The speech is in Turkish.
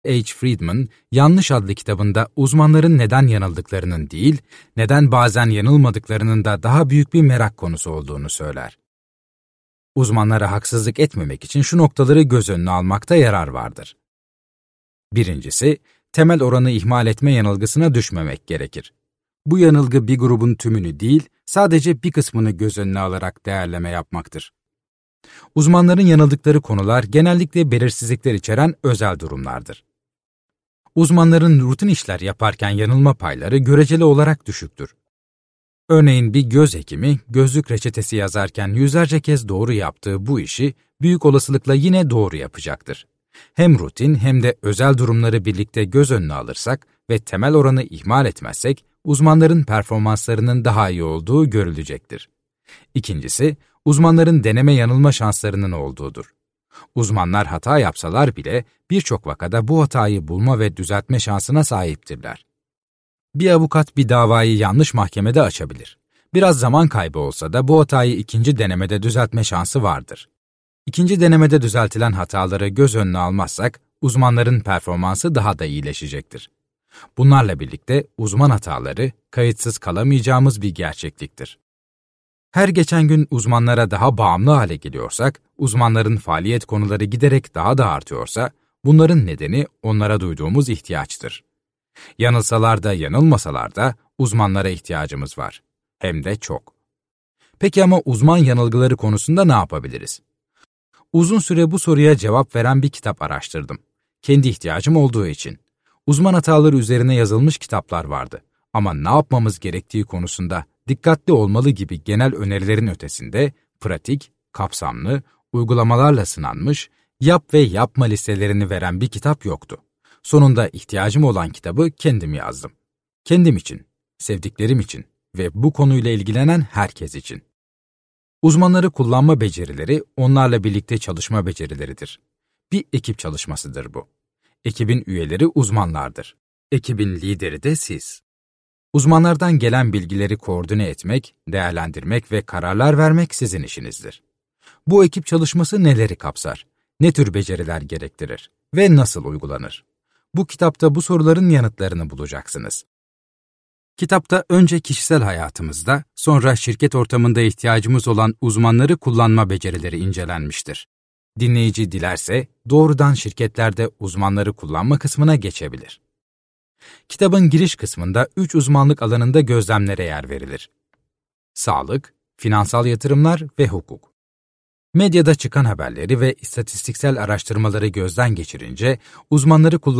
H. Friedman, Yanlış adlı kitabında uzmanların neden yanıldıklarının değil, neden bazen yanılmadıklarının da daha büyük bir merak konusu olduğunu söyler. Uzmanlara haksızlık etmemek için şu noktaları göz önüne almakta yarar vardır. Birincisi, temel oranı ihmal etme yanılgısına düşmemek gerekir. Bu yanılgı bir grubun tümünü değil, sadece bir kısmını göz önüne alarak değerleme yapmaktır. Uzmanların yanıldıkları konular genellikle belirsizlikler içeren özel durumlardır. Uzmanların rutin işler yaparken yanılma payları göreceli olarak düşüktür. Örneğin bir göz hekimi gözlük reçetesi yazarken yüzlerce kez doğru yaptığı bu işi büyük olasılıkla yine doğru yapacaktır. Hem rutin hem de özel durumları birlikte göz önüne alırsak ve temel oranı ihmal etmezsek, uzmanların performanslarının daha iyi olduğu görülecektir. İkincisi, uzmanların deneme yanılma şanslarının olduğudur. Uzmanlar hata yapsalar bile birçok vakada bu hatayı bulma ve düzeltme şansına sahiptirler. Bir avukat bir davayı yanlış mahkemede açabilir. Biraz zaman kaybı olsa da bu hatayı ikinci denemede düzeltme şansı vardır. İkinci denemede düzeltilen hataları göz önüne almazsak, uzmanların performansı daha da iyileşecektir. Bunlarla birlikte uzman hataları kayıtsız kalamayacağımız bir gerçekliktir. Her geçen gün uzmanlara daha bağımlı hale geliyorsak, uzmanların faaliyet konuları giderek daha da artıyorsa, bunların nedeni onlara duyduğumuz ihtiyaçtır. Yanılsalar da yanılmasalar da uzmanlara ihtiyacımız var. Hem de çok. Peki ama uzman yanılgıları konusunda ne yapabiliriz? Uzun süre bu soruya cevap veren bir kitap araştırdım. Kendi ihtiyacım olduğu için. Uzman hataları üzerine yazılmış kitaplar vardı. Ama ne yapmamız gerektiği konusunda dikkatli olmalı gibi genel önerilerin ötesinde pratik, kapsamlı, uygulamalarla sınanmış, yap ve yapma listelerini veren bir kitap yoktu. Sonunda ihtiyacım olan kitabı kendim yazdım. Kendim için, sevdiklerim için ve bu konuyla ilgilenen herkes için. Uzmanları kullanma becerileri, onlarla birlikte çalışma becerileridir. Bir ekip çalışmasıdır bu. Ekibin üyeleri uzmanlardır. Ekibin lideri de siz. Uzmanlardan gelen bilgileri koordine etmek, değerlendirmek ve kararlar vermek sizin işinizdir. Bu ekip çalışması neleri kapsar? Ne tür beceriler gerektirir? Ve nasıl uygulanır? Bu kitapta bu soruların yanıtlarını bulacaksınız. Kitapta önce kişisel hayatımızda, sonra şirket ortamında ihtiyacımız olan uzmanları kullanma becerileri incelenmiştir. Dinleyici dilerse doğrudan şirketlerde uzmanları kullanma kısmına geçebilir. Kitabın giriş kısmında 3 uzmanlık alanında gözlemlere yer verilir. Sağlık, finansal yatırımlar ve hukuk. Medyada çıkan haberleri ve istatistiksel araştırmaları gözden geçirince uzmanları